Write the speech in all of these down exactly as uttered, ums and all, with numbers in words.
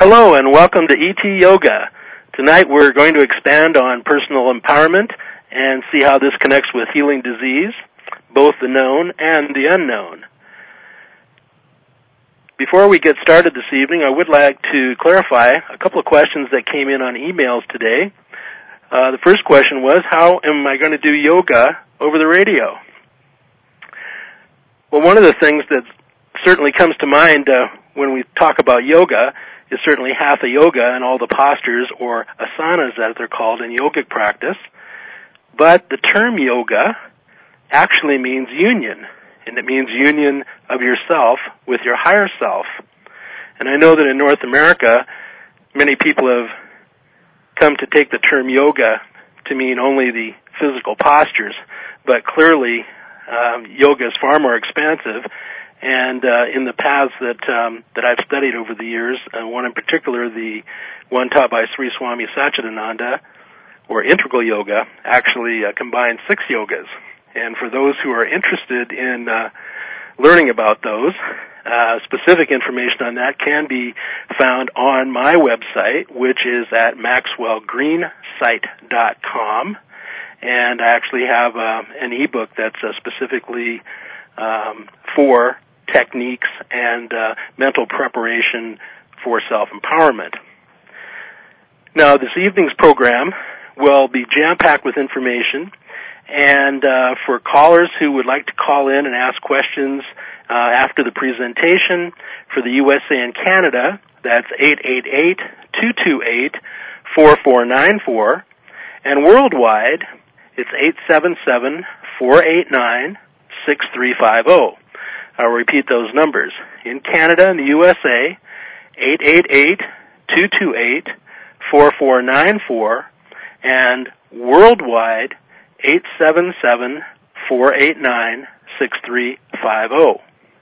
Hello and welcome to E T Yoga. Tonight we're going to expand on personal empowerment and see how this connects with healing disease, both the known and the unknown. Before we get started this evening, I would like to clarify a couple of questions that came in on emails today. Uh, the first question was, how am I going to do yoga over the radio? Well, one of the things that certainly comes to mind uh, when we talk about yoga is certainly hatha yoga and all the postures, or asanas as they're called in yogic practice. But the term yoga actually means union, and it means union of yourself with your higher self. And I know that in North America, many people have come to take the term yoga to mean only the physical postures, but clearly um, yoga is far more expansive. And uh, in the paths that um, that I've studied over the years, uh, one in particular, the one taught by Sri Swami Satchidananda, or integral yoga, actually uh, combines six yogas. And for those who are interested in uh, learning about those, uh, specific information on that can be found on my website, which is at maxwell green site dot com. And I actually have uh, an ebook that's uh, specifically um, for techniques and uh, mental preparation for self-empowerment. Now, this evening's program will be jam-packed with information, and uh, for callers who would like to call in and ask questions uh, after the presentation, for the U S A and Canada, that's eight eight eight, two two eight, four four nine four, and worldwide, it's eight seven seven, four eight nine, six three five zero. I'll repeat those numbers. In Canada and the U S A, eight eight eight, two two eight, four four nine four, and worldwide, eight seven seven, four eight nine, six three five zero.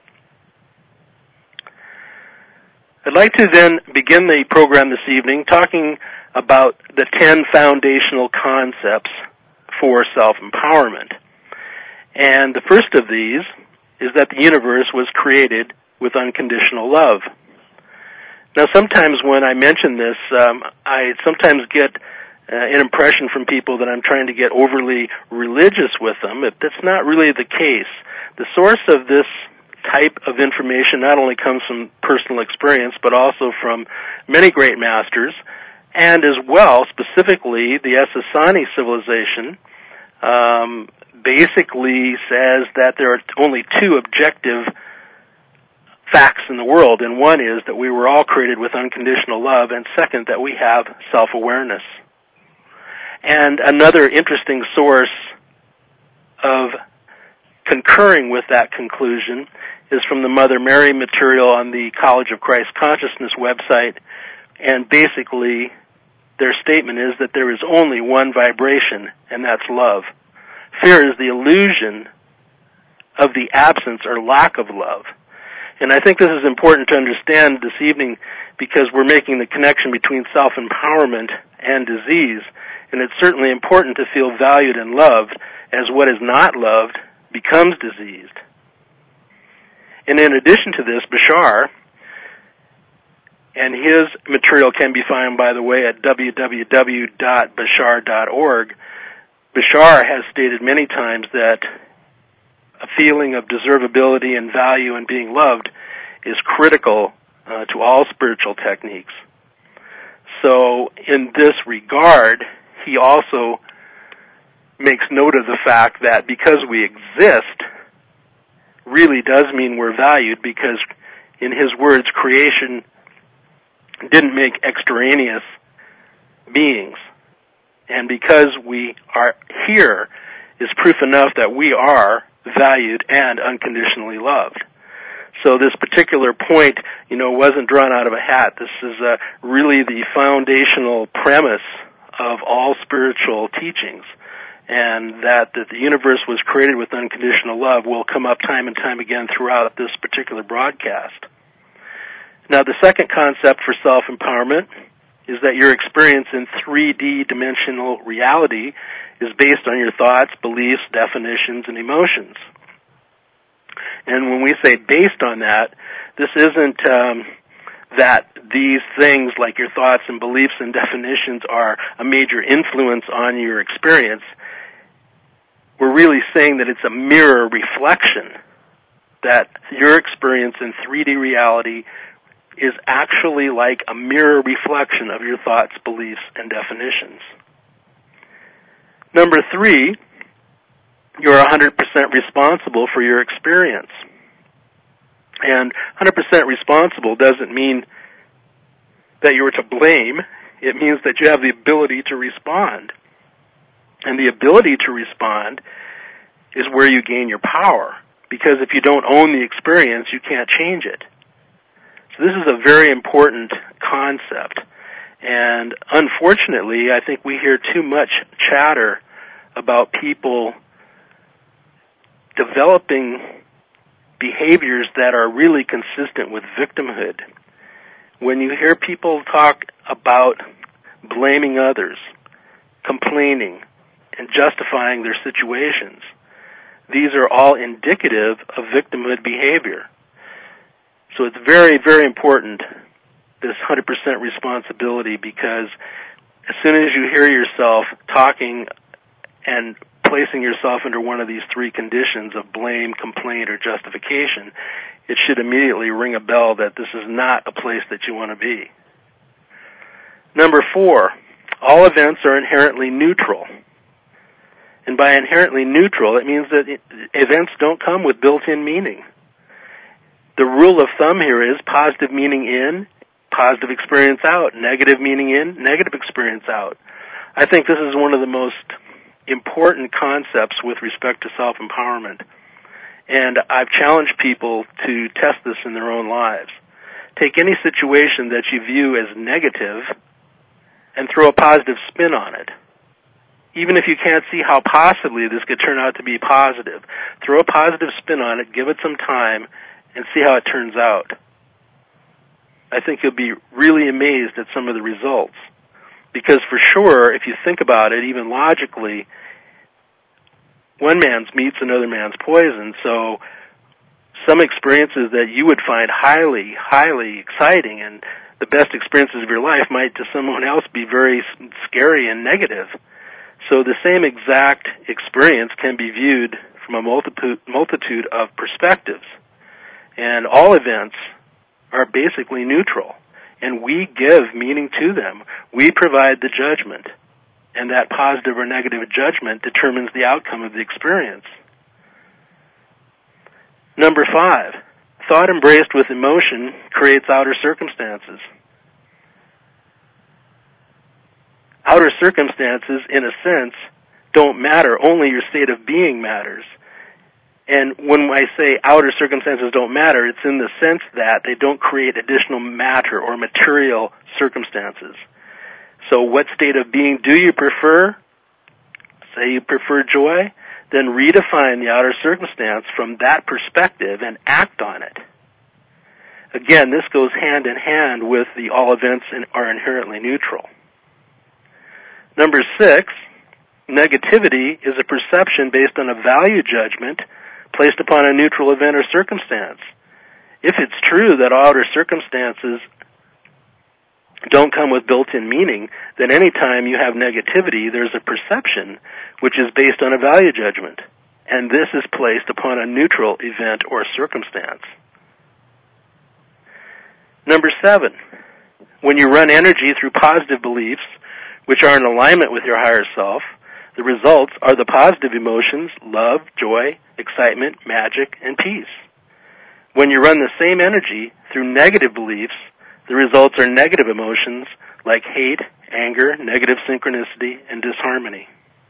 I'd like to then begin the program this evening talking about the ten foundational concepts for self-empowerment. And the first of these is that the universe was created with unconditional love. Now, sometimes when I mention this, um, I sometimes get uh, an impression from people that I'm trying to get overly religious with them. That's not really the case. The source of this type of information not only comes from personal experience, but also from many great masters, and as well, specifically, the Essassani civilization um, basically says that there are only two objective facts in the world, and one is that we were all created with unconditional love, and second, that we have self-awareness. And another interesting source of concurring with that conclusion is from the Mother Mary material on the College of Christ Consciousness website, and basically their statement is that there is only one vibration, and that's love. Fear is the illusion of the absence or lack of love. And I think this is important to understand this evening because we're making the connection between self-empowerment and disease, and it's certainly important to feel valued and loved, as what is not loved becomes diseased. And in addition to this, Bashar, and his material can be found, by the way, at w w w dot bashar dot org, Bashar has stated many times that a feeling of deservability and value and being loved is critical uh, to all spiritual techniques. So in this regard, he also makes note of the fact that because we exist really does mean we're valued, because in his words, creation didn't make extraneous beings. And because we are here is proof enough that we are valued and unconditionally loved. So this particular point, you know, wasn't drawn out of a hat. This is uh, really the foundational premise of all spiritual teachings. And that, that the universe was created with unconditional love will come up time and time again throughout this particular broadcast. Now, the second concept for self-empowerment is that your experience in three D dimensional reality is based on your thoughts, beliefs, definitions, and emotions. And when we say based on that, this isn't um, that these things like your thoughts and beliefs and definitions are a major influence on your experience. We're really saying that it's a mirror reflection, that your experience in three D reality is actually like a mirror reflection of your thoughts, beliefs, and definitions. Number three, you're one hundred percent responsible for your experience. And one hundred percent responsible doesn't mean that you're to blame. It means that you have the ability to respond. And the ability to respond is where you gain your power. Because if you don't own the experience, you can't change it. So this is a very important concept. And unfortunately, I think we hear too much chatter about people developing behaviors that are really consistent with victimhood. When you hear people talk about blaming others, complaining, and justifying their situations, these are all indicative of victimhood behavior. So it's very, very important, this one hundred percent responsibility, because as soon as you hear yourself talking and placing yourself under one of these three conditions of blame, complaint, or justification, it should immediately ring a bell that this is not a place that you want to be. Number four, all events are inherently neutral. And by inherently neutral, it means that events don't come with built-in meaning. The rule of thumb here is positive meaning in, positive experience out, negative meaning in, negative experience out. I think this is one of the most important concepts with respect to self-empowerment. And I've challenged people to test this in their own lives. Take any situation that you view as negative and throw a positive spin on it. Even if you can't see how possibly this could turn out to be positive, throw a positive spin on it, give it some time, and see how it turns out. I think you'll be really amazed at some of the results. Because for sure, if you think about it, even logically, one man's meat's another man's poison. So some experiences that you would find highly, highly exciting and the best experiences of your life might to someone else be very scary and negative. So the same exact experience can be viewed from a multitude, multitude of perspectives. And all events are basically neutral. And we give meaning to them. We provide the judgment. And that positive or negative judgment determines the outcome of the experience. Number five, thought embraced with emotion creates outer circumstances. Outer circumstances, in a sense, don't matter. Only your state of being matters. And when I say outer circumstances don't matter, it's in the sense that they don't create additional matter or material circumstances. So what state of being do you prefer? Say you prefer joy, then redefine the outer circumstance from that perspective and act on it. Again, this goes hand in hand with the all events are inherently neutral. Number six, negativity is a perception based on a value judgment placed upon a neutral event or circumstance. If it's true that outer circumstances don't come with built-in meaning, then any time you have negativity, there's a perception which is based on a value judgment. And this is placed upon a neutral event or circumstance. Number seven, when you run energy through positive beliefs, which are in alignment with your higher self, the results are the positive emotions, love, joy, excitement, magic, and peace. When you run the same energy through negative beliefs, the results are negative emotions like hate, anger, negative synchronicity, and disharmony.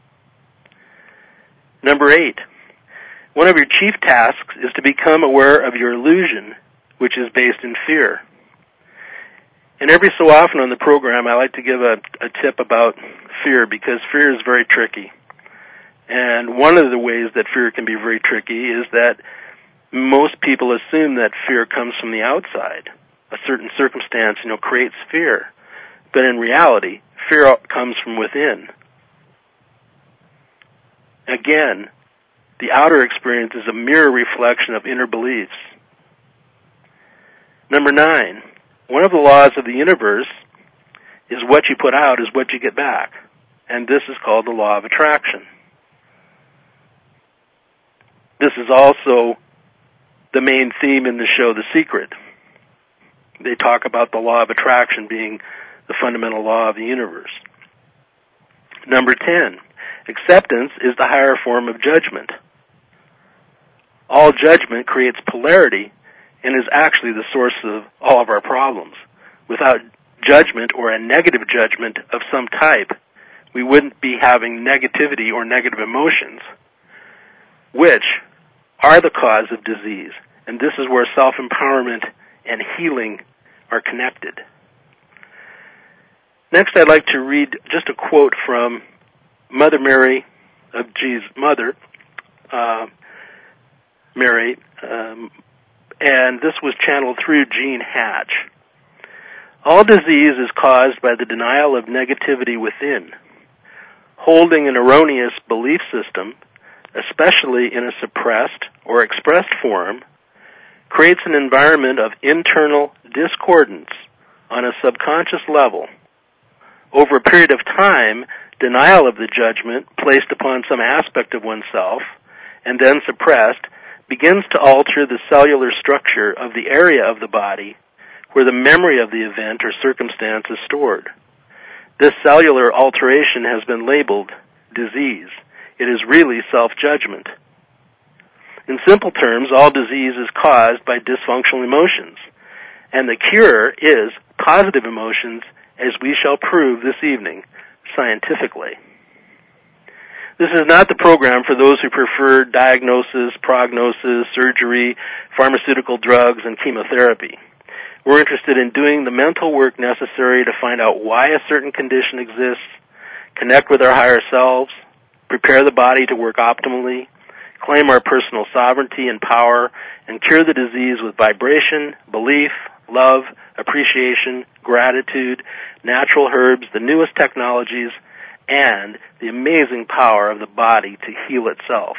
Number eight, one of your chief tasks is to become aware of your illusion, which is based in fear. And every so often on the program, I like to give a, a tip about fear, because fear is very tricky. And one of the ways that fear can be very tricky is that most people assume that fear comes from the outside. A certain circumstance, you know, creates fear. But in reality, fear comes from within. Again, the outer experience is a mirror reflection of inner beliefs. Number nine, one of the laws of the universe is what you put out is what you get back. And this is called the law of attraction. This is also the main theme in the show, The Secret. They talk about the law of attraction being the fundamental law of the universe. Number ten, acceptance is the higher form of judgment. All judgment creates polarity and is actually the source of all of our problems. Without judgment or a negative judgment of some type, we wouldn't be having negativity or negative emotions, which are the cause of disease. And this is where self-empowerment and healing are connected. Next, I'd like to read just a quote from Mother Mary of Jesus' mother, uh, Mary, um, and this was channeled through Jean Hatch. All disease is caused by the denial of negativity within. Holding an erroneous belief system, especially in a suppressed or expressed form, creates an environment of internal discordance on a subconscious level. Over a period of time, denial of the judgment placed upon some aspect of oneself and then suppressed begins to alter the cellular structure of the area of the body where the memory of the event or circumstance is stored. This cellular alteration has been labeled disease. It is really self-judgment. In simple terms, all disease is caused by dysfunctional emotions, and the cure is positive emotions, as we shall prove this evening scientifically. This is not the program for those who prefer diagnosis, prognosis, surgery, pharmaceutical drugs, and chemotherapy. We're interested in doing the mental work necessary to find out why a certain condition exists, connect with our higher selves, prepare the body to work optimally, claim our personal sovereignty and power, and cure the disease with vibration, belief, love, appreciation, gratitude, natural herbs, the newest technologies, and the amazing power of the body to heal itself.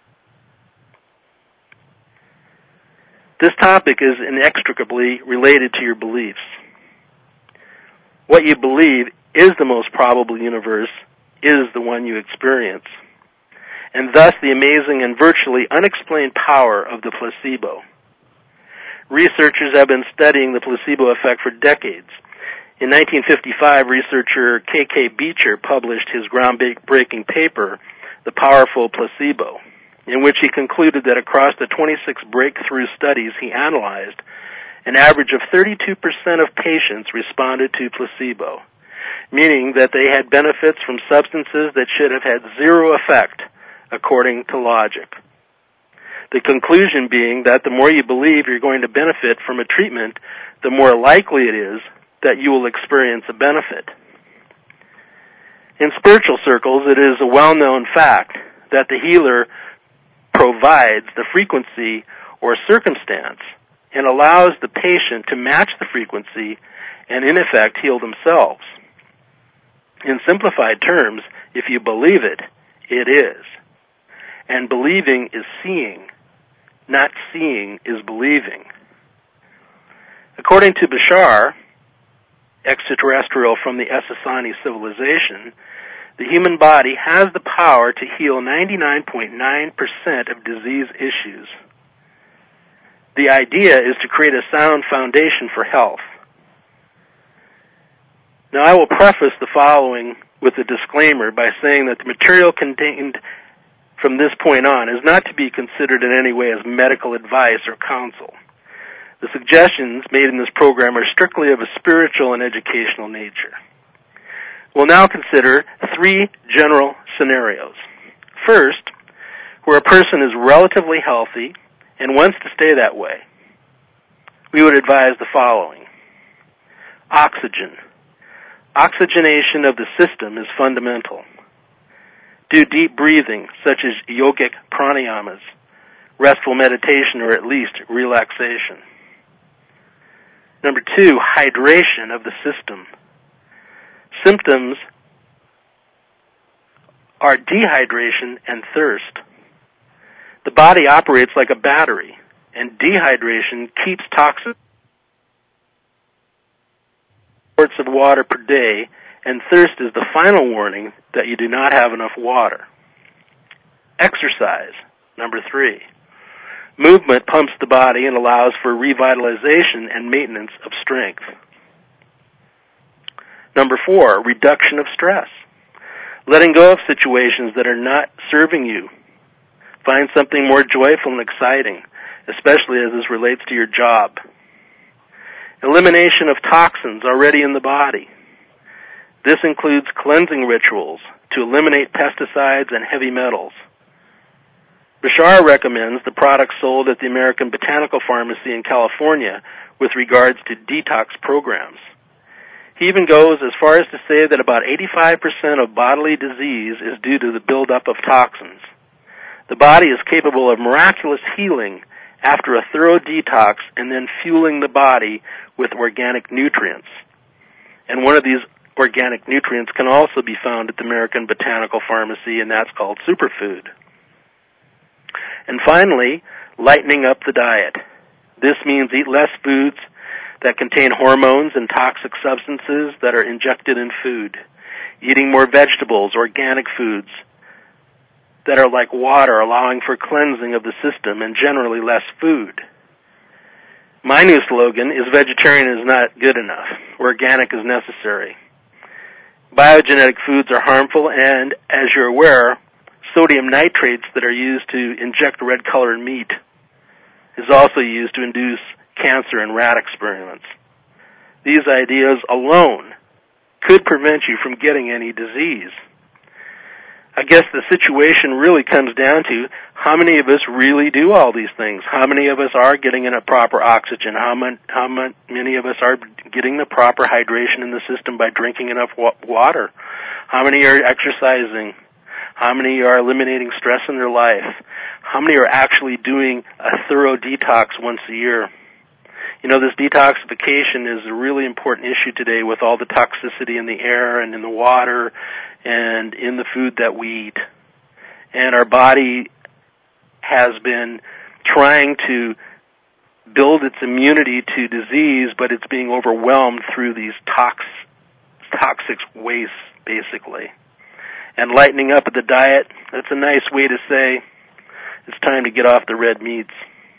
This topic is inextricably related to your beliefs. What you believe is the most probable universe, is the one you experience, and thus the amazing and virtually unexplained power of the placebo. Researchers have been studying the placebo effect for decades. In nineteen fifty-five, researcher K K Beecher published his groundbreaking paper, The Powerful Placebo, in which he concluded that across the twenty-six breakthrough studies he analyzed, an average of thirty-two percent of patients responded to placebo, meaning that they had benefits from substances that should have had zero effect, according to logic. The conclusion being that the more you believe you're going to benefit from a treatment, the more likely it is that you will experience a benefit. In spiritual circles, it is a well-known fact that the healer provides the frequency or circumstance and allows the patient to match the frequency and, in effect, heal themselves. In simplified terms, if you believe it, it is. And believing is seeing. Not seeing is believing. According to Bashar, extraterrestrial from the Essassani civilization, the human body has the power to heal ninety-nine point nine percent of disease issues. The idea is to create a sound foundation for health. Now, I will preface the following with a disclaimer by saying that the material contained from this point on is not to be considered in any way as medical advice or counsel. The suggestions made in this program are strictly of a spiritual and educational nature. We'll now consider three general scenarios. First, where a person is relatively healthy and wants to stay that way, we would advise the following. Oxygen. Oxygenation of the system is fundamental. Do deep breathing, such as yogic pranayamas, restful meditation, or at least relaxation. Number two, hydration of the system. Symptoms are dehydration and thirst. The body operates like a battery, and dehydration keeps toxins quarts of water per day, and thirst is the final warning that you do not have enough water. Exercise, number three. Movement pumps the body and allows for revitalization and maintenance of strength. Number four, reduction of stress. Letting go of situations that are not serving you. Find something more joyful and exciting, especially as this relates to your job. Elimination of toxins already in the body. This includes cleansing rituals to eliminate pesticides and heavy metals. Bashar recommends the products sold at the American Botanical Pharmacy in California with regards to detox programs. He even goes as far as to say that about eighty-five percent of bodily disease is due to the buildup of toxins. The body is capable of miraculous healing after a thorough detox and then fueling the body with organic nutrients. And one of these organic nutrients can also be found at the American Botanical Pharmacy, and that's called superfood. And finally, lightening up the diet. This means eat less foods that contain hormones and toxic substances that are injected in food. Eating more vegetables, organic foods that are like water, allowing for cleansing of the system, and generally less food. My new slogan is vegetarian is not good enough. Organic is necessary. Biogenetic foods are harmful, and as you're aware, sodium nitrates that are used to inject red color in meat is also used to induce cancer in rat experiments. These ideas alone could prevent you from getting any disease. I guess the situation really comes down to how many of us really do all these things. How many of us are getting enough proper oxygen? How, mon- how mon- many of us are getting the proper hydration in the system by drinking enough wa- water? How many are exercising? How many are eliminating stress in their life? How many are actually doing a thorough detox once a year? You know, this detoxification is a really important issue today with all the toxicity in the air and in the water and in the food that we eat. And our body has been trying to build its immunity to disease, but it's being overwhelmed through these tox, toxic wastes, basically. And lightening up the diet, that's a nice way to say it's time to get off the red meats.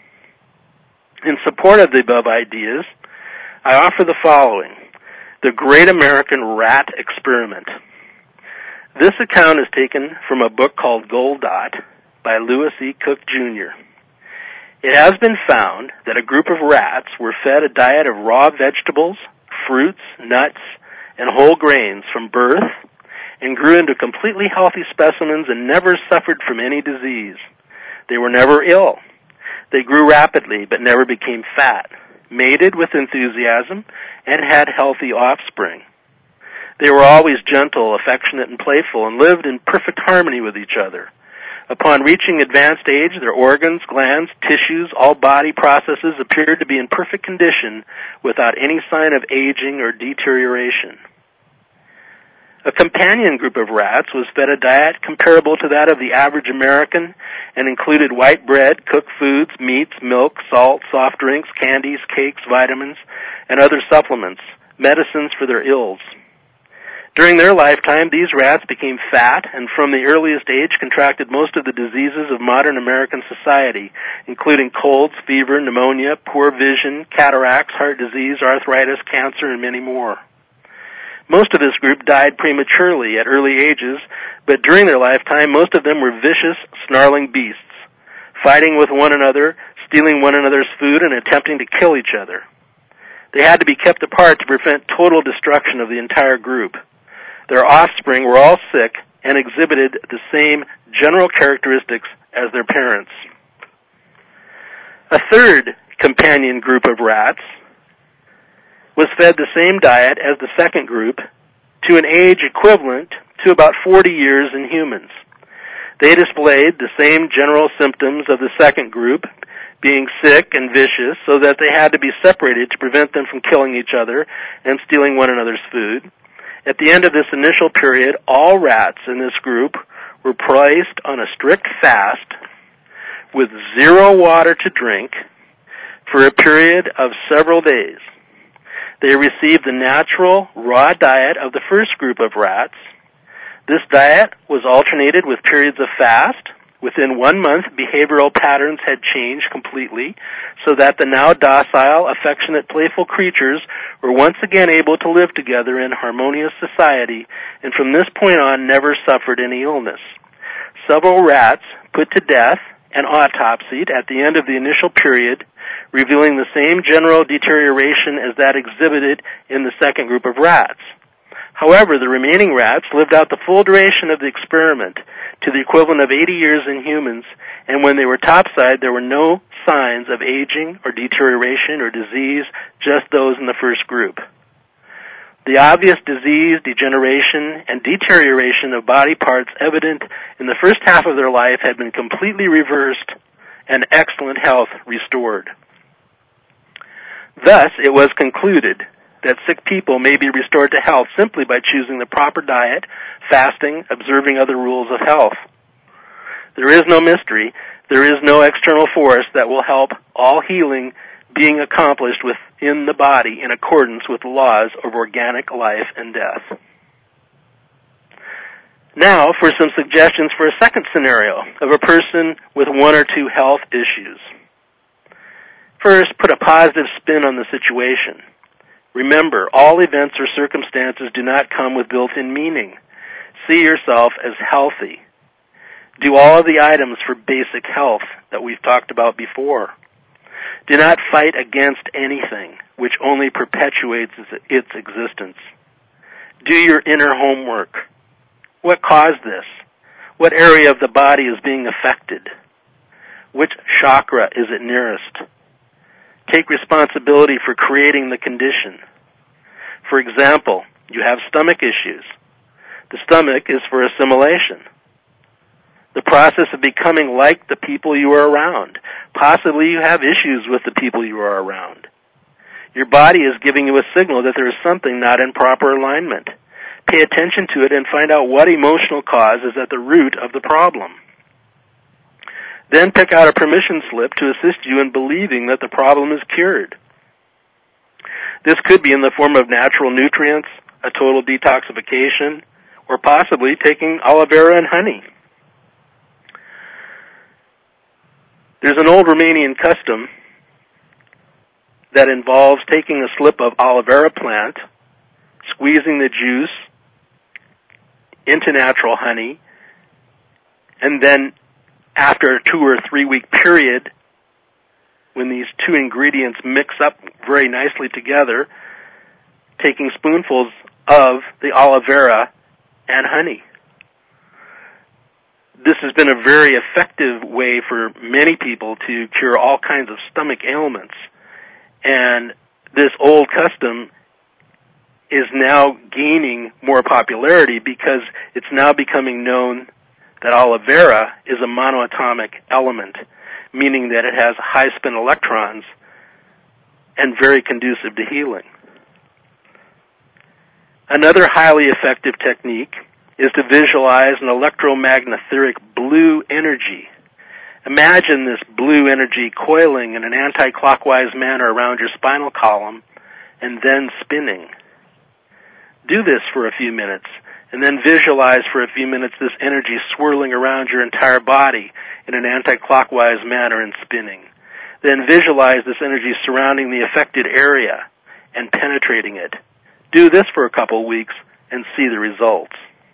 In support of the above ideas, I offer the following: The Great American Rat Experiment. This account is taken from a book called Gold Dot by Lewis E. Cook, Junior It has been found that a group of rats were fed a diet of raw vegetables, fruits, nuts, and whole grains from birth and grew into completely healthy specimens and never suffered from any disease. They were never ill. They grew rapidly but never became fat, mated with enthusiasm, and had healthy offspring. They were always gentle, affectionate, and playful, and lived in perfect harmony with each other. Upon reaching advanced age, their organs, glands, tissues, all body processes appeared to be in perfect condition without any sign of aging or deterioration. A companion group of rats was fed a diet comparable to that of the average American and included white bread, cooked foods, meats, milk, salt, soft drinks, candies, cakes, vitamins, and other supplements, medicines for their ills. During their lifetime, these rats became fat and from the earliest age contracted most of the diseases of modern American society, including colds, fever, pneumonia, poor vision, cataracts, heart disease, arthritis, cancer, and many more. Most of this group died prematurely at early ages, but during their lifetime, most of them were vicious, snarling beasts, fighting with one another, stealing one another's food, and attempting to kill each other. They had to be kept apart to prevent total destruction of the entire group. Their offspring were all sick and exhibited the same general characteristics as their parents. A third companion group of rats was fed the same diet as the second group to an age equivalent to about forty years in humans. They displayed the same general symptoms of the second group, being sick and vicious, so that they had to be separated to prevent them from killing each other and stealing one another's food. At the end of this initial period, all rats in this group were placed on a strict fast with zero water to drink for a period of several days. They received the natural, raw diet of the first group of rats. This diet was alternated with periods of fast. Within one month, behavioral patterns had changed completely so that the now docile, affectionate, playful creatures were once again able to live together in harmonious society, and from this point on never suffered any illness. Several rats put to death and autopsied at the end of the initial period, revealing the same general deterioration as that exhibited in the second group of rats. However, the remaining rats lived out the full duration of the experiment, to the equivalent of eighty years in humans, and when they were topside, there were no signs of aging or deterioration or disease, just those in the first group. The obvious disease, degeneration, and deterioration of body parts evident in the first half of their life had been completely reversed and excellent health restored. Thus, it was concluded that sick people may be restored to health simply by choosing the proper diet, fasting, observing other rules of health. There is no mystery. There is no external force that will help all healing being accomplished within the body in accordance with the laws of organic life and death. Now for some suggestions for a second scenario of a person with one or two health issues. First, put a positive spin on the situation. Remember, all events or circumstances do not come with built-in meaning. See yourself as healthy. Do all of the items for basic health that we've talked about before. Do not fight against anything, which only perpetuates its existence. Do your inner homework. What caused this? What area of the body is being affected? Which chakra is it nearest? Take responsibility for creating the condition. For example, you have stomach issues. The stomach is for assimilation. The process of becoming like the people you are around. Possibly you have issues with the people you are around. Your body is giving you a signal that there is something not in proper alignment. Pay attention to it and find out what emotional cause is at the root of the problem. Then pick out a permission slip to assist you in believing that the problem is cured. This could be in the form of natural nutrients, a total detoxification, or possibly taking aloe vera and honey. There's an old Romanian custom that involves taking a slip of aloe vera plant, squeezing the juice into natural honey, and then after a two or three week period, when these two ingredients mix up very nicely together, taking spoonfuls of the aloe vera and honey. This has been a very effective way for many people to cure all kinds of stomach ailments. And this old custom is now gaining more popularity because it's now becoming known that aloe vera is a monoatomic element, meaning that it has high spin electrons and very conducive to healing. Another highly effective technique is to visualize an electromagnetic blue energy. Imagine this blue energy coiling in an anti-clockwise manner around your spinal column and then spinning. Do this for a few minutes, and then visualize for a few minutes this energy swirling around your entire body in an anti-clockwise manner and spinning. Then visualize this energy surrounding the affected area and penetrating it. Do this for a couple weeks and see the results.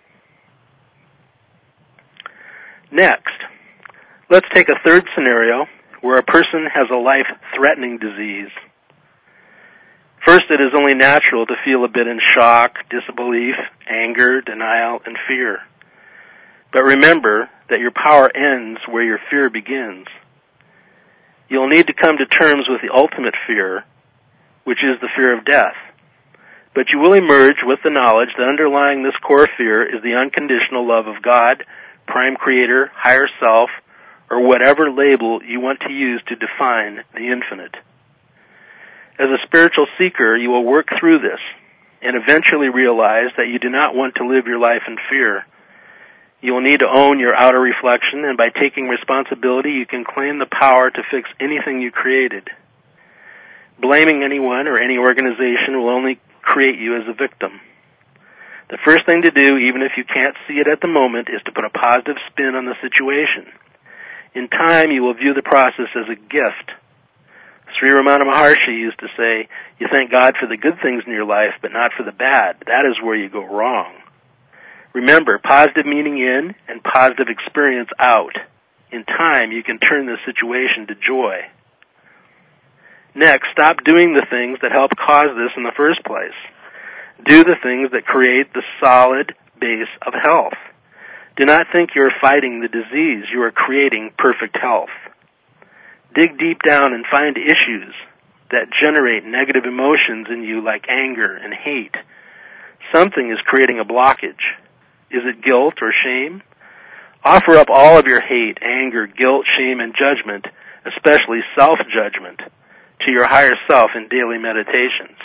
Next, let's take a third scenario where a person has a life-threatening disease. First, it is only natural to feel a bit in shock, disbelief, anger, denial, and fear. But remember that your power ends where your fear begins. You'll need to come to terms with the ultimate fear, which is the fear of death. But you will emerge with the knowledge that underlying this core fear is the unconditional love of God, Prime Creator, Higher Self, or whatever label you want to use to define the infinite. As a spiritual seeker, you will work through this and eventually realize that you do not want to live your life in fear. You will need to own your outer reflection, and by taking responsibility, you can claim the power to fix anything you created. Blaming anyone or any organization will only create you as a victim. The first thing to do, even if you can't see it at the moment, is to put a positive spin on the situation. In time, you will view the process as a gift. Sri Ramana Maharshi used to say, you thank God for the good things in your life, but not for the bad. That is where you go wrong. Remember, positive meaning in and positive experience out. In time, you can turn the situation to joy. Next, stop doing the things that help cause this in the first place. Do the things that create the solid base of health. Do not think you're fighting the disease. You are creating perfect health. Dig deep down and find issues that generate negative emotions in you like anger and hate. Something is creating a blockage. Is it guilt or shame? Offer up all of your hate, anger, guilt, shame, and judgment, especially self-judgment, to your higher self in daily meditations.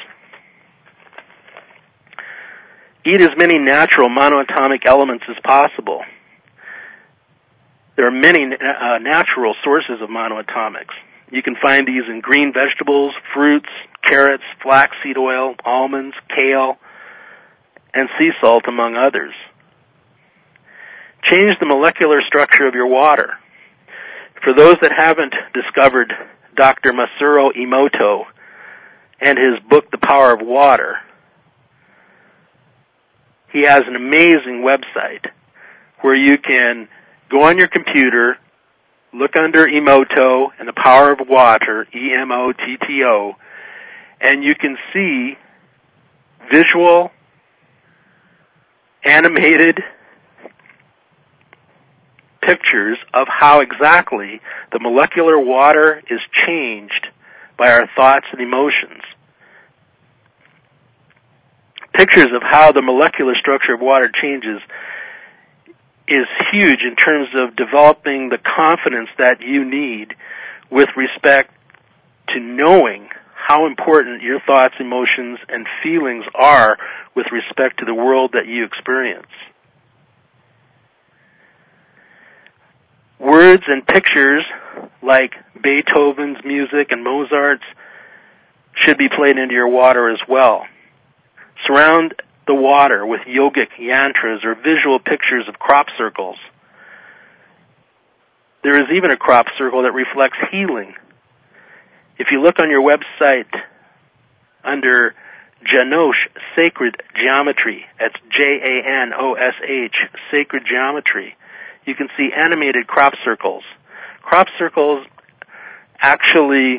Eat as many natural monoatomic elements as possible. There are many uh, natural sources of monoatomics. You can find these in green vegetables, fruits, carrots, flaxseed oil, almonds, kale, and sea salt, among others. Change the molecular structure of your water. For those that haven't discovered Doctor Masaru Emoto and his book, The Power of Water, he has an amazing website where you can go on your computer, look under Emoto and The Power of Water, E M O T T O, and you can see visual, animated pictures of how exactly the molecular water is changed by our thoughts and emotions. Pictures of how the molecular structure of water changes is huge in terms of developing the confidence that you need with respect to knowing how important your thoughts, emotions, and feelings are with respect to the world that you experience. Words and pictures like Beethoven's music and Mozart's should be played into your water as well. Surround the water with yogic yantras or visual pictures of crop circles. There is even a crop circle that reflects healing. If you look on your website under Janosh Sacred Geometry, that's J A N O S H, Sacred Geometry, you can see animated crop circles. Crop circles actually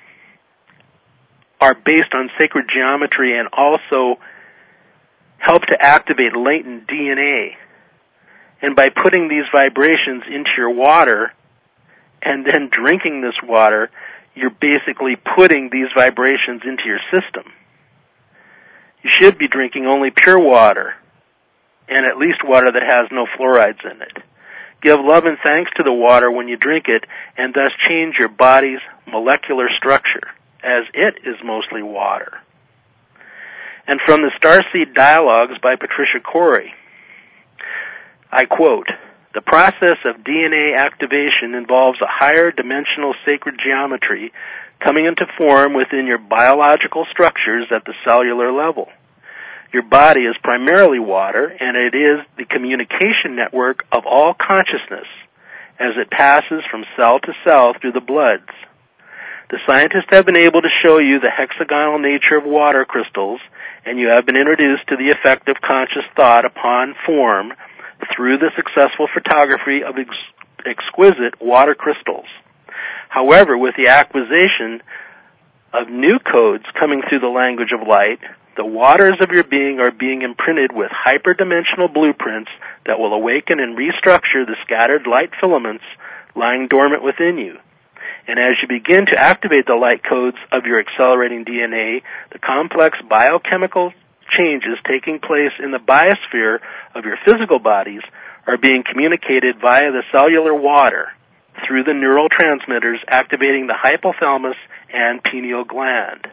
are based on sacred geometry and also help to activate latent D N A. And by putting these vibrations into your water and then drinking this water, you're basically putting these vibrations into your system. You should be drinking only pure water, and at least water that has no fluorides in it. Give love and thanks to the water when you drink it, and thus change your body's molecular structure, as it is mostly water. And from the Starseed Dialogues by Patricia Corey, I quote, "The process of D N A activation involves a higher dimensional sacred geometry coming into form within your biological structures at the cellular level. Your body is primarily water, and it is the communication network of all consciousness as it passes from cell to cell through the bloods. The scientists have been able to show you the hexagonal nature of water crystals, and you have been introduced to the effect of conscious thought upon form through the successful photography of ex- exquisite water crystals. However, with the acquisition of new codes coming through the language of light, the waters of your being are being imprinted with hyperdimensional blueprints that will awaken and restructure the scattered light filaments lying dormant within you. And as you begin to activate the light codes of your accelerating D N A, the complex biochemical changes taking place in the biosphere of your physical bodies are being communicated via the cellular water through the neural transmitters activating the hypothalamus and pineal gland."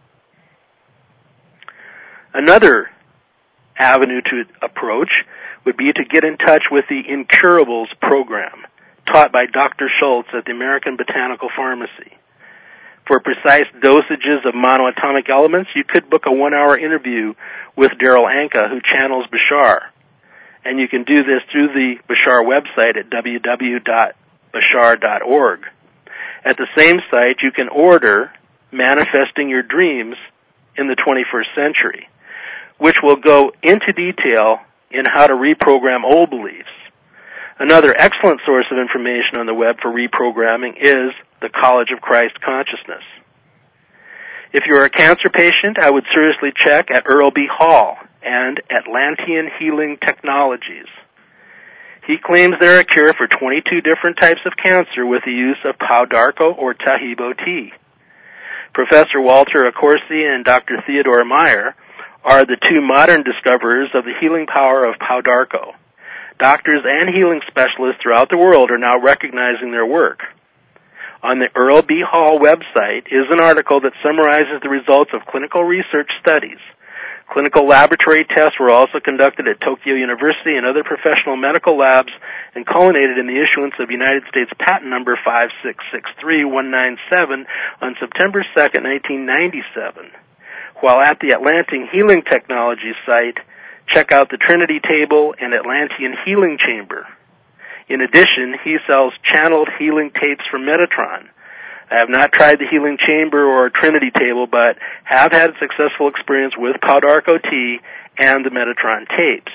Another avenue to approach would be to get in touch with the Incurables program taught by Doctor Schultz at the American Botanical Pharmacy. For precise dosages of monoatomic elements, you could book a one-hour interview with Darryl Anka, who channels Bashar. And you can do this through the Bashar website at w w w dot bashar dot org. At the same site, you can order Manifesting Your Dreams in the twenty-first Century, which will go into detail in how to reprogram old beliefs. Another excellent source of information on the web for reprogramming is the College of Christ Consciousness. If you're a cancer patient, I would seriously check at Earl B. Hall and Atlantean Healing Technologies. He claims they're a cure for twenty-two different types of cancer with the use of Pau d'Arco or Tahibo tea. Professor Walter Accorsi and Doctor Theodore Meyer are the two modern discoverers of the healing power of Pau d'Arco. Doctors and healing specialists throughout the world are now recognizing their work. On the Earl B. Hall website is an article that summarizes the results of clinical research studies. Clinical laboratory tests were also conducted at Tokyo University and other professional medical labs and culminated in the issuance of United States Patent Number five six six three one nine seven on September second, nineteen ninety-seven. While at the Atlantean Healing Technologies site, check out the Trinity Table and Atlantean Healing Chamber. In addition, he sells channeled healing tapes from Metatron. I have not tried the Healing Chamber or Trinity Table, but have had a successful experience with Pau d'Arco tea and the Metatron tapes.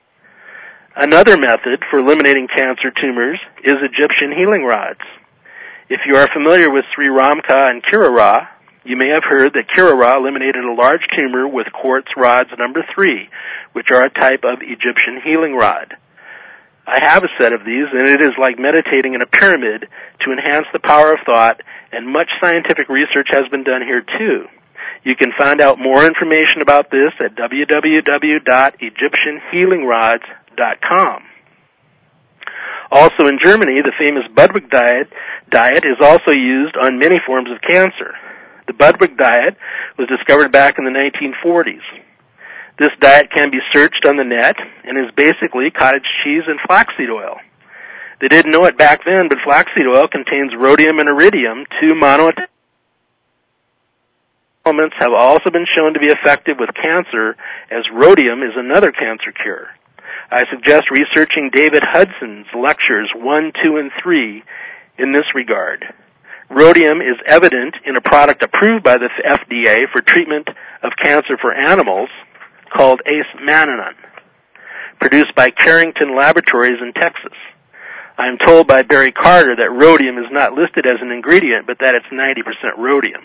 Another method for eliminating cancer tumors is Egyptian healing rods. If you are familiar with Sri Ramka and Kira-Ra, you may have heard that Kira-Ra eliminated a large tumor with quartz rods number three, which are a type of Egyptian healing rod. I have a set of these, and it is like meditating in a pyramid to enhance the power of thought, and much scientific research has been done here too. You can find out more information about this at w w w dot egyptian healing rods dot com. Also in Germany, the famous Budwig diet, diet is also used on many forms of cancer. The Budwig diet was discovered back in the nineteen forties. This diet can be searched on the net and is basically cottage cheese and flaxseed oil. They didn't know it back then, but flaxseed oil contains rhodium and iridium, two monoatomic elements have also been shown to be effective with cancer, as rhodium is another cancer cure. I suggest researching David Hudson's lectures one, two, and three in this regard. Rhodium is evident in a product approved by the F D A for treatment of cancer for animals called Ace Mananon, produced by Carrington Laboratories in Texas. I am told by Barry Carter that rhodium is not listed as an ingredient, but that it's ninety percent rhodium.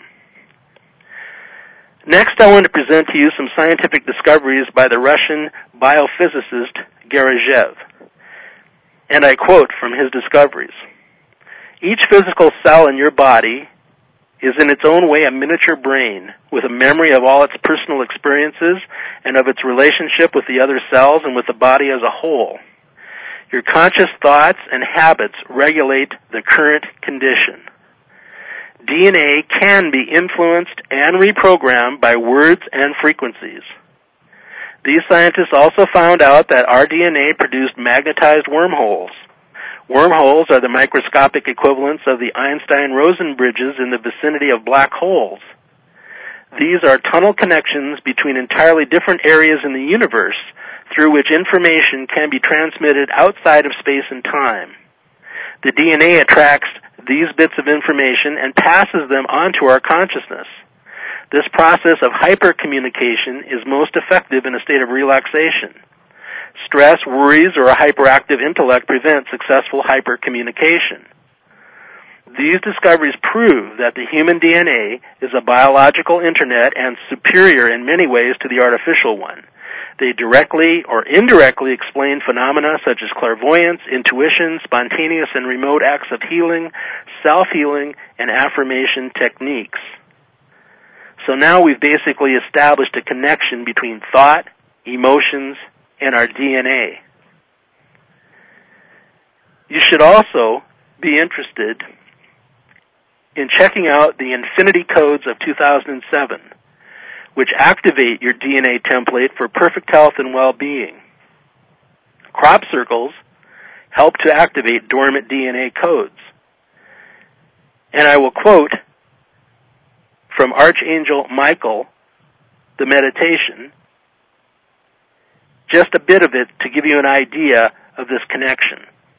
Next, I want to present to you some scientific discoveries by the Russian biophysicist Garajev. And I quote from his discoveries. Each physical cell in your body is in its own way a miniature brain with a memory of all its personal experiences and of its relationship with the other cells and with the body as a whole. Your conscious thoughts and habits regulate the current condition. D N A can be influenced and reprogrammed by words and frequencies. These scientists also found out that our D N A produced magnetized wormholes. Wormholes are the microscopic equivalents of the Einstein-Rosen bridges in the vicinity of black holes. These are tunnel connections between entirely different areas in the universe through which information can be transmitted outside of space and time. The D N A attracts these bits of information and passes them onto our consciousness. This process of hypercommunication is most effective in a state of relaxation. Stress, worries, or a hyperactive intellect prevent successful hypercommunication. These discoveries prove that the human D N A is a biological internet and superior in many ways to the artificial one. They directly or indirectly explain phenomena such as clairvoyance, intuition, spontaneous and remote acts of healing, self-healing, and affirmation techniques. So now we've basically established a connection between thought, emotions, and our D N A. You should also be interested in checking out the Infinity Codes of two thousand seven, which activate your D N A template for perfect health and well-being. Crop circles help to activate dormant D N A codes. And I will quote from Archangel Michael, the meditation, just a bit of it to give you an idea of this connection.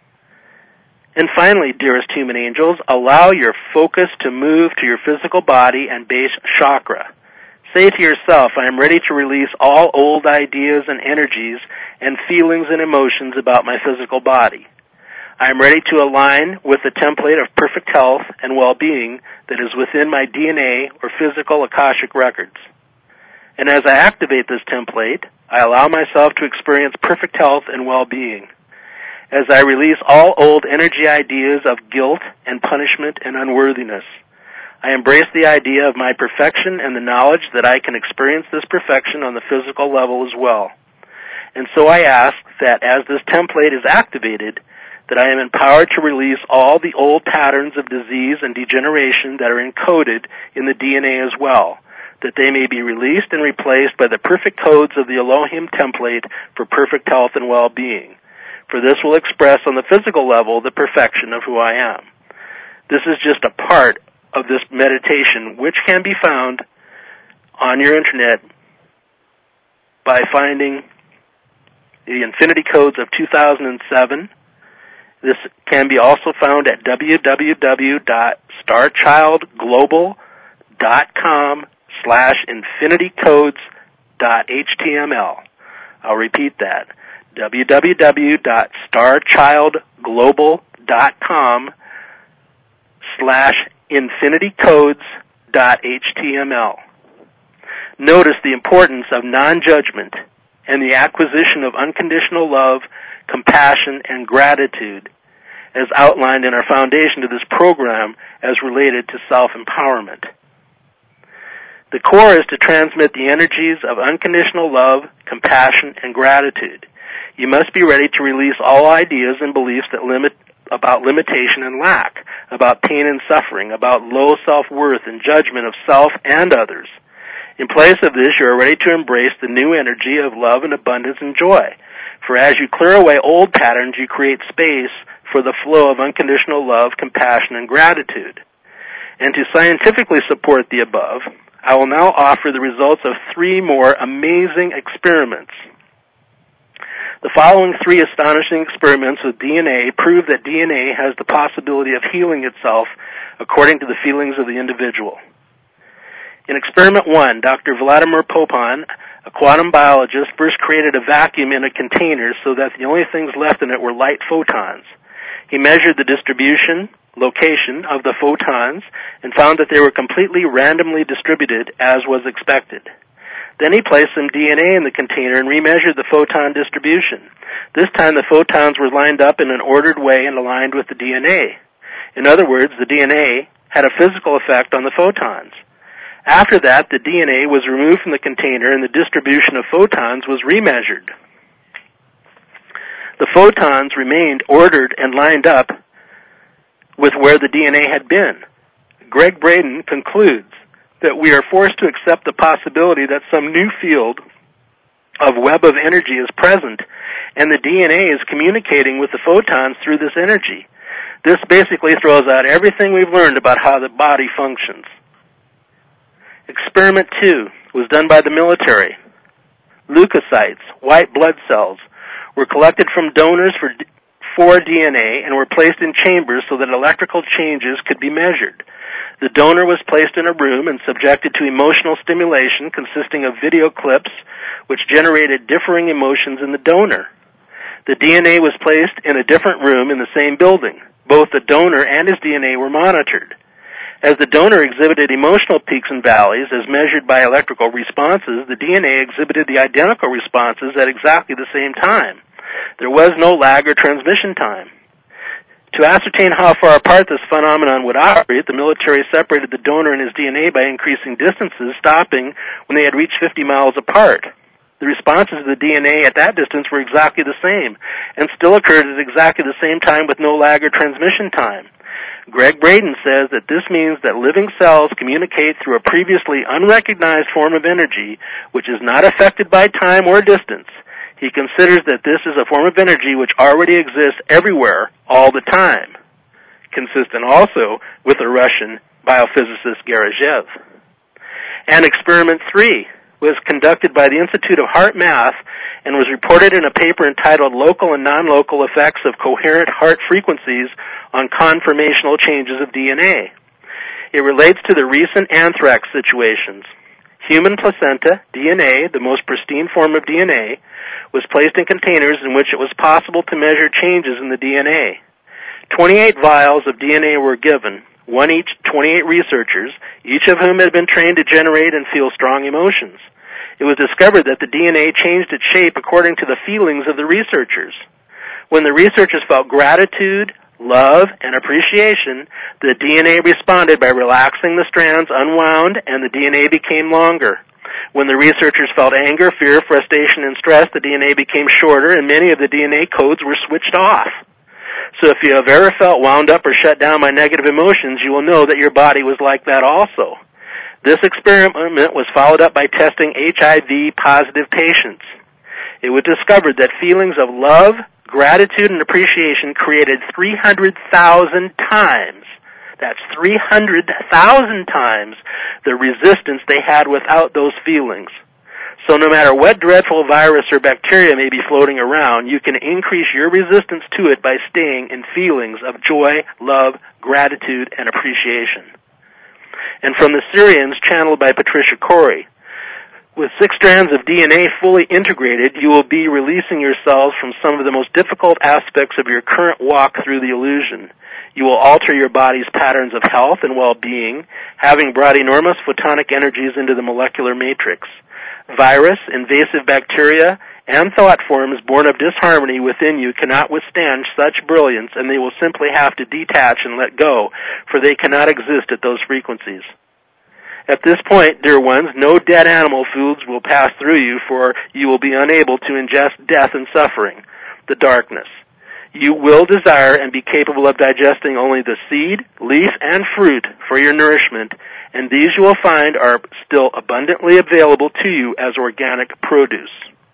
And finally, dearest human angels, allow your focus to move to your physical body and base chakra. Say to yourself, I am ready to release all old ideas and energies and feelings and emotions about my physical body. I am ready to align with the template of perfect health and well-being that is within my D N A or physical Akashic records. And as I activate this template, I allow myself to experience perfect health and well-being. As I release all old energy ideas of guilt and punishment and unworthiness, I embrace the idea of my perfection and the knowledge that I can experience this perfection on the physical level as well. And so I ask that as this template is activated, that I am empowered to release all the old patterns of disease and degeneration that are encoded in the D N A as well, that they may be released and replaced by the perfect codes of the Elohim template for perfect health and well-being. For this will express on the physical level the perfection of who I am. This is just a part of this meditation, which can be found on your internet by finding the Infinity Codes of two thousand seven. This can be also found at w w w dot star child global dot com slash infinity codes dot h t m l. I'll repeat that. w w w dot star child global dot com slash infinity codes dot h t m l. Notice the importance of non-judgment and the acquisition of unconditional love, compassion, and gratitude as outlined in our foundation to this program as related to self-empowerment. The core is to transmit the energies of unconditional love, compassion, and gratitude. You must be ready to release all ideas and beliefs that limit about limitation and lack, about pain and suffering, about low self-worth and judgment of self and others. In place of this, you are ready to embrace the new energy of love and abundance and joy. For as you clear away old patterns, you create space for the flow of unconditional love, compassion, and gratitude. And to scientifically support the above, I will now offer the results of three more amazing experiments. The following three astonishing experiments with D N A prove that D N A has the possibility of healing itself according to the feelings of the individual. In experiment one, Doctor Vladimir Popan, a quantum biologist, first created a vacuum in a container so that the only things left in it were light photons. He measured the distribution, location of the photons, and found that they were completely randomly distributed as was expected. Then he placed some D N A in the container and remeasured the photon distribution. This time the photons were lined up in an ordered way and aligned with the D N A. In other words, the D N A had a physical effect on the photons. After that, the D N A was removed from the container and the distribution of photons was remeasured. The photons remained ordered and lined up with where the D N A had been. Greg Braden concludes that we are forced to accept the possibility that some new field of web of energy is present and the D N A is communicating with the photons through this energy. This basically throws out everything we've learned about how the body functions. Experiment two was done by the military. Leukocytes, white blood cells, were collected from donors for, for D N A and were placed in chambers so that electrical changes could be measured. The donor was placed in a room and subjected to emotional stimulation consisting of video clips which generated differing emotions in the donor. The D N A was placed in a different room in the same building. Both the donor and his D N A were monitored. As the donor exhibited emotional peaks and valleys as measured by electrical responses, the D N A exhibited the identical responses at exactly the same time. There was no lag or transmission time. To ascertain how far apart this phenomenon would operate, the military separated the donor and his D N A by increasing distances, stopping when they had reached fifty miles apart. The responses of the D N A at that distance were exactly the same, and still occurred at exactly the same time with no lag or transmission time. Greg Braden says that this means that living cells communicate through a previously unrecognized form of energy which is not affected by time or distance. He considers that this is a form of energy which already exists everywhere, all the time, consistent also with the Russian biophysicist Gergiev. And experiment three was conducted by the Institute of Heart Math and was reported in a paper entitled Local and Non-Local Effects of Coherent Heart Frequencies on Conformational Changes of D N A. It relates to the recent anthrax situations. Human placenta, D N A, the most pristine form of D N A, was placed in containers in which it was possible to measure changes in the D N A. twenty-eight vials of D N A were given, one each twenty-eight researchers, each of whom had been trained to generate and feel strong emotions. It was discovered that the D N A changed its shape according to the feelings of the researchers. When the researchers felt gratitude, love, and appreciation, the D N A responded by relaxing the strands, unwound, and the D N A became longer. When the researchers felt anger, fear, frustration, and stress, the D N A became shorter, and many of the D N A codes were switched off. So if you have ever felt wound up or shut down by negative emotions, you will know that your body was like that also. This experiment was followed up by testing H I V-positive patients. It was discovered that feelings of love, gratitude, and appreciation created three hundred thousand times, that's three hundred thousand times, the resistance they had without those feelings. So no matter what dreadful virus or bacteria may be floating around, you can increase your resistance to it by staying in feelings of joy, love, gratitude, and appreciation. And from the Syrians, channeled by Patricia Corey, with six strands of D N A fully integrated, you will be releasing yourselves from some of the most difficult aspects of your current walk through the illusion. You will alter your body's patterns of health and well-being, having brought enormous photonic energies into the molecular matrix. Virus, invasive bacteria, and thought forms born of disharmony within you cannot withstand such brilliance, and they will simply have to detach and let go, for they cannot exist at those frequencies. At this point, dear ones, no dead animal foods will pass through you, for you will be unable to ingest death and suffering, the darkness. You will desire and be capable of digesting only the seed, leaf, and fruit for your nourishment, and these you will find are still abundantly available to you as organic produce.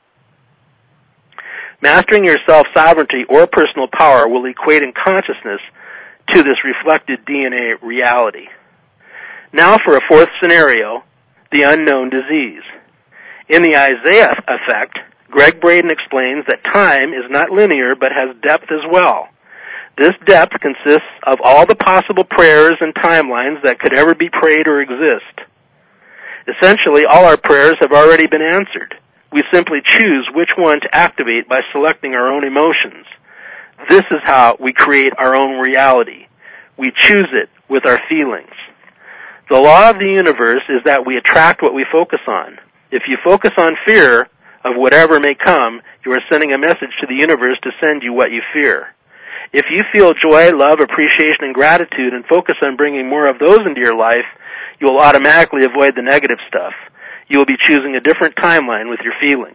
Mastering your self-sovereignty or personal power will equate in consciousness to this reflected D N A reality. Now for a fourth scenario, the unknown disease. In the Isaiah effect, Greg Braden explains that time is not linear but has depth as well. This depth consists of all the possible prayers and timelines that could ever be prayed or exist. Essentially, all our prayers have already been answered. We simply choose which one to activate by selecting our own emotions. This is how we create our own reality. We choose it with our feelings. The law of the universe is that we attract what we focus on. If you focus on fear of whatever may come, you are sending a message to the universe to send you what you fear. If you feel joy, love, appreciation, and gratitude and focus on bringing more of those into your life, you will automatically avoid the negative stuff. You will be choosing a different timeline with your feelings.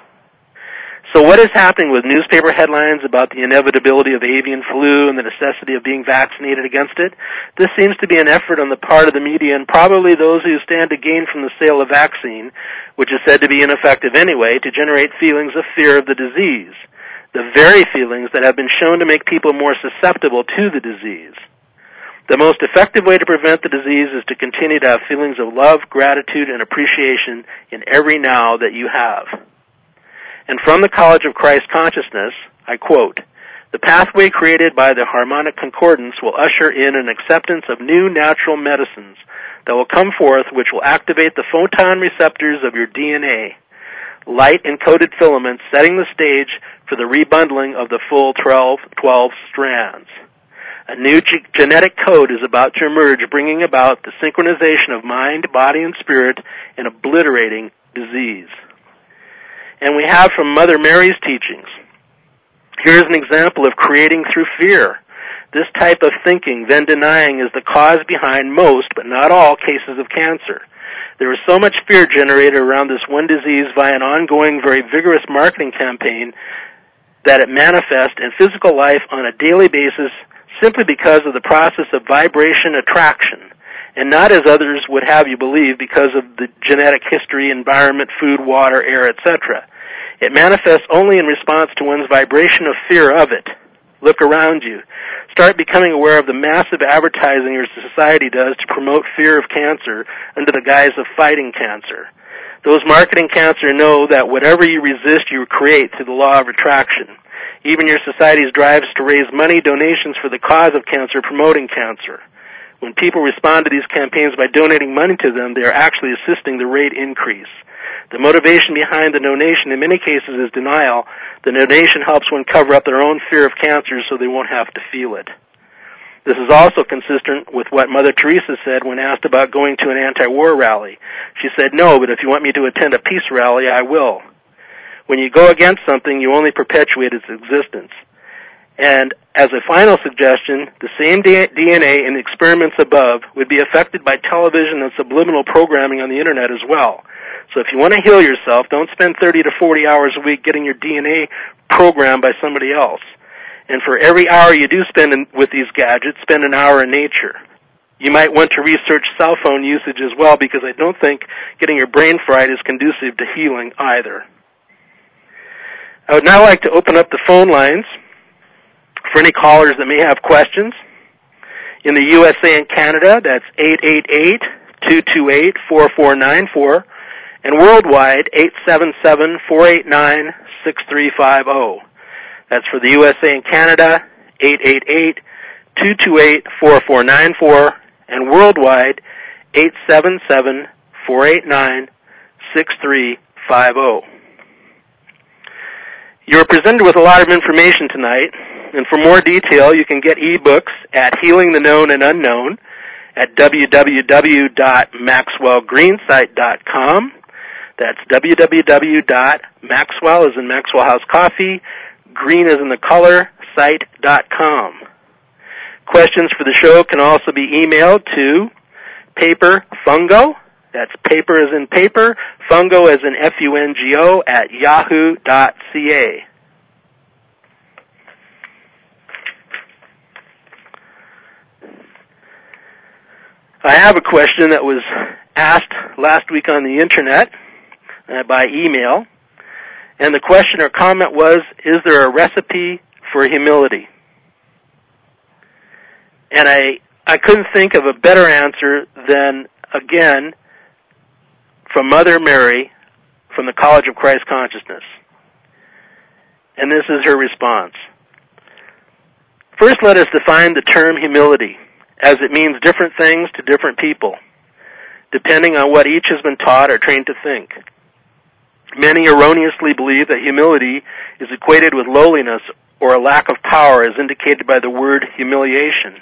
So what is happening with newspaper headlines about the inevitability of avian flu and the necessity of being vaccinated against it? This seems to be an effort on the part of the media and probably those who stand to gain from the sale of vaccine, which is said to be ineffective anyway, to generate feelings of fear of the disease, the very feelings that have been shown to make people more susceptible to the disease. The most effective way to prevent the disease is to continue to have feelings of love, gratitude, and appreciation in every now that you have. And from the College of Christ Consciousness, I quote, "The pathway created by the harmonic concordance will usher in an acceptance of new natural medicines that will come forth which will activate the photon receptors of your D N A, light-encoded filaments setting the stage for the rebundling of the full twelve, twelve strands. A new ge- genetic code is about to emerge, bringing about the synchronization of mind, body, and spirit and obliterating disease." And we have from Mother Mary's teachings. Here's an example of creating through fear. This type of thinking, then denying, is the cause behind most, but not all, cases of cancer. There is so much fear generated around this one disease via an ongoing, very vigorous marketing campaign that it manifests in physical life on a daily basis simply because of the process of vibration attraction, and not as others would have you believe because of the genetic history, environment, food, water, air, et cetera. It manifests only in response to one's vibration of fear of it. Look around you. Start becoming aware of the massive advertising your society does to promote fear of cancer under the guise of fighting cancer. Those marketing cancer know that whatever you resist, you create through the law of attraction. Even your society's drives to raise money, donations for the cause of cancer, promoting cancer. When people respond to these campaigns by donating money to them, they are actually assisting the rate increase. The motivation behind the donation in many cases is denial. The donation helps one cover up their own fear of cancer so they won't have to feel it. This is also consistent with what Mother Teresa said when asked about going to an anti-war rally. She said, "No, but if you want me to attend a peace rally, I will." When you go against something, you only perpetuate its existence. And as a final suggestion, the same D N A in the experiments above would be affected by television and subliminal programming on the Internet as well. So if you want to heal yourself, don't spend thirty to forty hours a week getting your D N A programmed by somebody else. And for every hour you do spend in, with these gadgets, spend an hour in nature. You might want to research cell phone usage as well, because I don't think getting your brain fried is conducive to healing either. I would now like to open up the phone lines for any callers that may have questions. In the U S A and Canada, that's eight eight eight, two two eight, four four nine four, and worldwide, eight seven seven, four eight nine, six three five zero. That's for the U S A and Canada, eight eight eight, two two eight, four four nine four, and worldwide, eight seven seven, four eight nine, six three five zero. You're presented with a lot of information tonight, and for more detail, you can get ebooks at Healing the Known and Unknown at w w w dot maxwell greensite dot com. That's w w w dot maxwell as in Maxwell House Coffee, green as in the color, site dot com. Questions for the show can also be emailed to paper fungo, that's paper as in paper, fungo as in F U N G O, at yahoo dot c a. I have a question that was asked last week on the Internet uh, by email, and the question or comment was, is there a recipe for humility? And I, I couldn't think of a better answer than, again, from Mother Mary from the College of Christ Consciousness. And this is her response. First, let us define the term humility, as it means different things to different people, depending on what each has been taught or trained to think. Many erroneously believe that humility is equated with lowliness or a lack of power, as indicated by the word humiliation.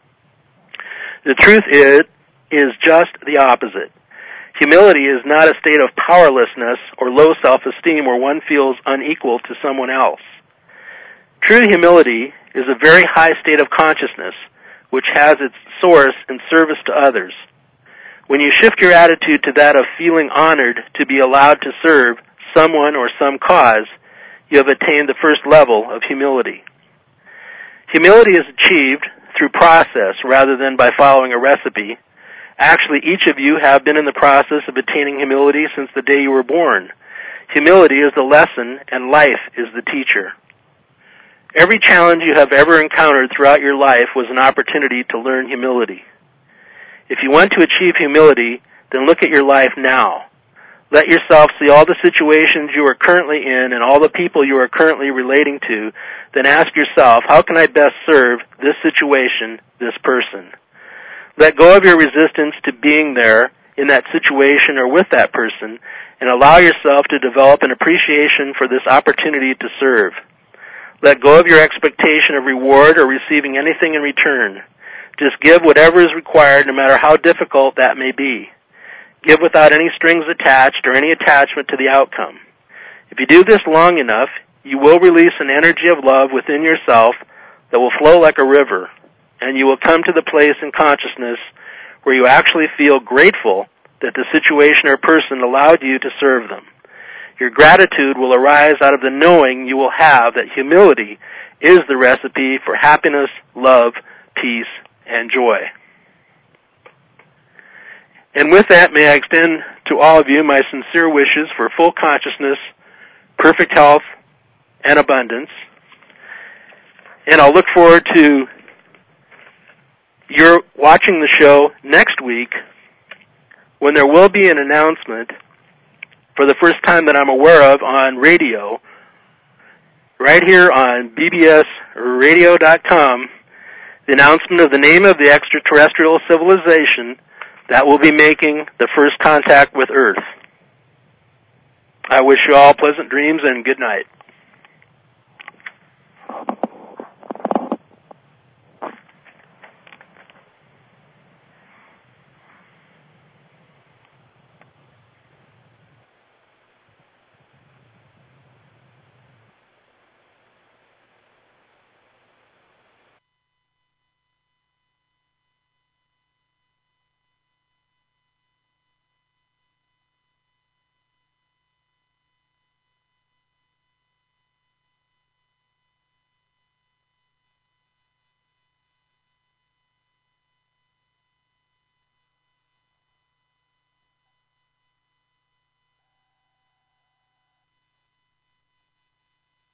The truth is, is just the opposite. Humility is not a state of powerlessness or low self-esteem where one feels unequal to someone else. True humility is a very high state of consciousness, which has its source in service to others. When you shift your attitude to that of feeling honored to be allowed to serve someone or some cause, you have attained the first level of humility. Humility is achieved through process rather than by following a recipe. Actually, each of you have been in the process of attaining humility since the day you were born. Humility is the lesson, and life is the teacher. Every challenge you have ever encountered throughout your life was an opportunity to learn humility. If you want to achieve humility, then look at your life now. Let yourself see all the situations you are currently in and all the people you are currently relating to. Then ask yourself, how can I best serve this situation, this person? Let go of your resistance to being there in that situation or with that person, and allow yourself to develop an appreciation for this opportunity to serve. Let go of your expectation of reward or receiving anything in return. Just give whatever is required, no matter how difficult that may be. Give without any strings attached or any attachment to the outcome. If you do this long enough, you will release an energy of love within yourself that will flow like a river, and you will come to the place in consciousness where you actually feel grateful that the situation or person allowed you to serve them. Your gratitude will arise out of the knowing you will have that humility is the recipe for happiness, love, peace, and joy. And with that, may I extend to all of you my sincere wishes for full consciousness, perfect health, and abundance. And I'll look forward to your watching the show next week when there will be an announcement for the first time that I'm aware of on radio, right here on B B S radio dot com, the announcement of the name of the extraterrestrial civilization that will be making the first contact with Earth. I wish you all pleasant dreams and good night.